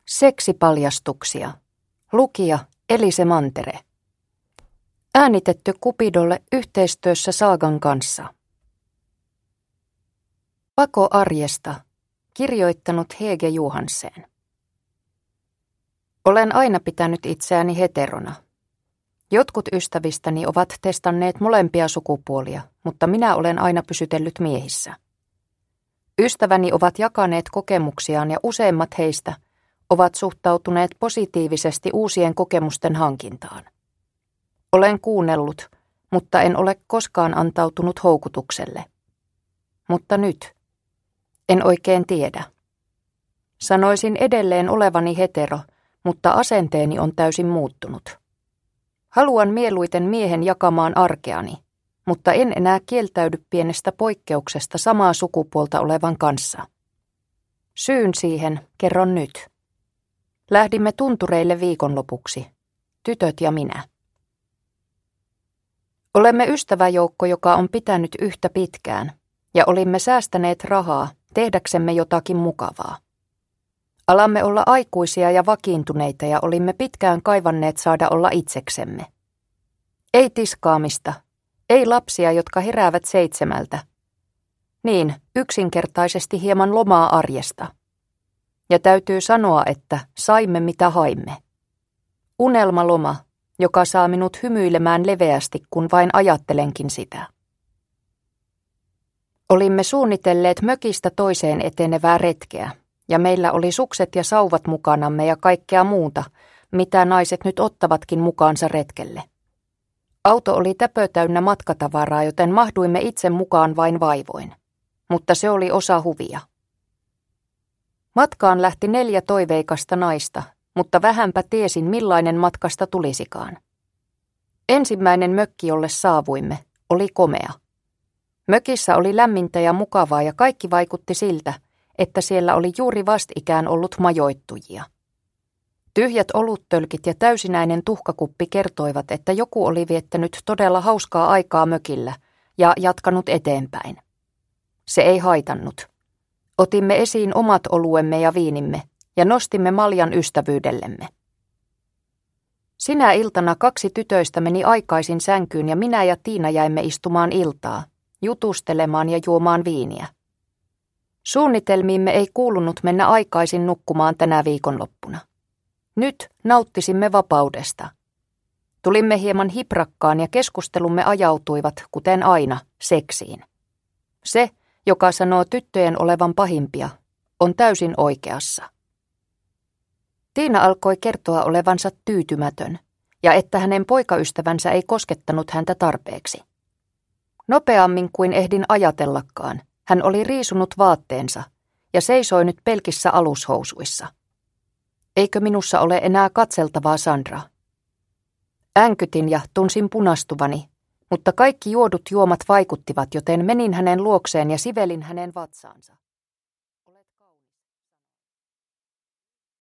Seksipaljastuksia. Lukija Elise Mantere. Äänitetty Cupidolle yhteistyössä Saagan kanssa. Pako arjesta. Kirjoittanut Hege Johansen. Olen aina pitänyt itseäni heterona. Jotkut ystävistäni ovat testanneet molempia sukupuolia, mutta minä olen aina pysytellyt miehissä. Ystäväni ovat jakaneet kokemuksiaan ja useimmat heistä ovat suhtautuneet positiivisesti uusien kokemusten hankintaan. Olen kuunnellut, mutta en ole koskaan antautunut houkutukselle. Mutta nyt en oikein tiedä. Sanoisin edelleen olevani hetero, mutta asenteeni on täysin muuttunut. Haluan mieluiten miehen jakamaan arkeani, mutta en enää kieltäydy pienestä poikkeuksesta samaa sukupuolta olevan kanssa. Syyn siihen kerron nyt. Lähdimme tuntureille viikonlopuksi, tytöt ja minä. Olemme ystäväjoukko, joka on pitänyt yhtä pitkään, ja olimme säästäneet rahaa tehdäksemme jotakin mukavaa. Alamme olla aikuisia ja vakiintuneita ja olimme pitkään kaivanneet saada olla itseksemme. Ei tiskaamista, ei lapsia, jotka heräävät 7. Niin, yksinkertaisesti hieman lomaa arjesta. Ja täytyy sanoa, että saimme mitä haimme. Unelmaloma, joka saa minut hymyilemään leveästi, kun vain ajattelenkin sitä. Olimme suunnitelleet mökistä toiseen etenevää retkeä, ja meillä oli sukset ja sauvat mukanamme ja kaikkea muuta, mitä naiset nyt ottavatkin mukaansa retkelle. Auto oli täpötäynnä matkatavaraa, joten mahduimme itse mukaan vain vaivoin, mutta se oli osa huvia. Matkaan lähti 4 toiveikasta naista, mutta vähänpä tiesin, millainen matkasta tulisikaan. Ensimmäinen mökki, jolle saavuimme, oli komea. Mökissä oli lämmintä ja mukavaa ja kaikki vaikutti siltä, että siellä oli juuri vastikään ollut majoittujia. Tyhjät oluttölkit ja täysinäinen tuhkakuppi kertoivat, että joku oli viettänyt todella hauskaa aikaa mökillä ja jatkanut eteenpäin. Se ei haitannut. Otimme esiin omat oluemme ja viinimme ja nostimme maljan ystävyydellemme. Sinä iltana 2 tytöistä meni aikaisin sänkyyn ja minä ja Tiina jäimme istumaan iltaa, jutustelemaan ja juomaan viiniä. Suunnitelmiimme ei kuulunut mennä aikaisin nukkumaan tänä viikonloppuna. Nyt nauttisimme vapaudesta. Tulimme hieman hiprakkaan ja keskustelumme ajautuivat, kuten aina, seksiin. Se, joka sanoo tyttöjen olevan pahimpia, on täysin oikeassa. Tiina alkoi kertoa olevansa tyytymätön ja että hänen poikaystävänsä ei koskettanut häntä tarpeeksi. Nopeammin kuin ehdin ajatellakaan, hän oli riisunut vaatteensa ja seisoi nyt pelkissä alushousuissa. Eikö minussa ole enää katseltavaa, Sandra? Änkytin ja tunsin punastuvani, mutta kaikki juodut juomat vaikuttivat, joten menin hänen luokseen ja sivelin hänen vatsaansa.